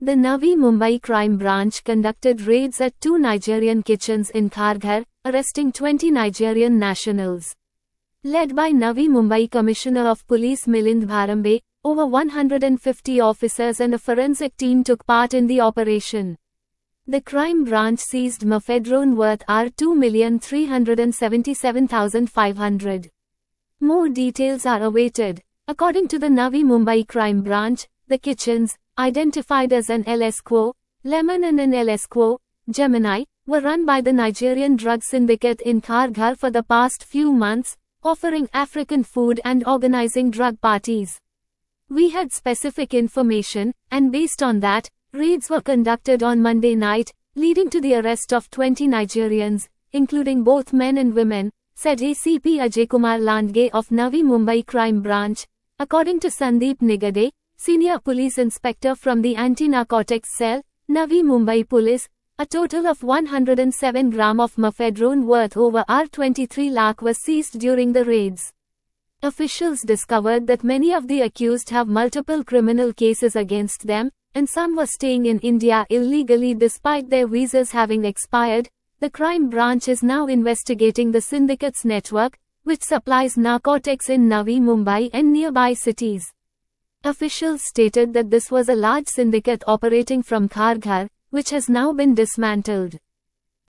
The Navi Mumbai Crime Branch conducted raids at 2 Nigerian kitchens in Kharghar, arresting 20 Nigerian nationals. Led by Navi Mumbai Commissioner of Police Milind Bharambe, over 150 officers and a forensic team took part in the operation. The crime branch seized mephedrone worth $2,377,500. More details are awaited. According to the Navi Mumbai Crime Branch, the kitchens, identified as an LS Quo, Lemon and an LS Quo, Gemini, were run by the Nigerian drug syndicate in Kharghar for the past few months, offering African food and organizing drug parties. We had specific information, and based on that, raids were conducted on Monday night, leading to the arrest of 20 Nigerians, including both men and women, said ACP Ajay Kumar Landge of Navi Mumbai Crime Branch. According to Sandeep Nigade, Senior Police Inspector from the Anti-Narcotics Cell, Navi Mumbai Police, a total of 107 gram of mephedrone worth over R23 lakh was seized during the raids. Officials discovered that many of the accused have multiple criminal cases against them, and some were staying in India illegally despite their visas having expired. The crime branch is now investigating the syndicate's network, which supplies narcotics in Navi Mumbai and nearby cities. Officials stated that this was a large syndicate operating from Kharghar, which has now been dismantled.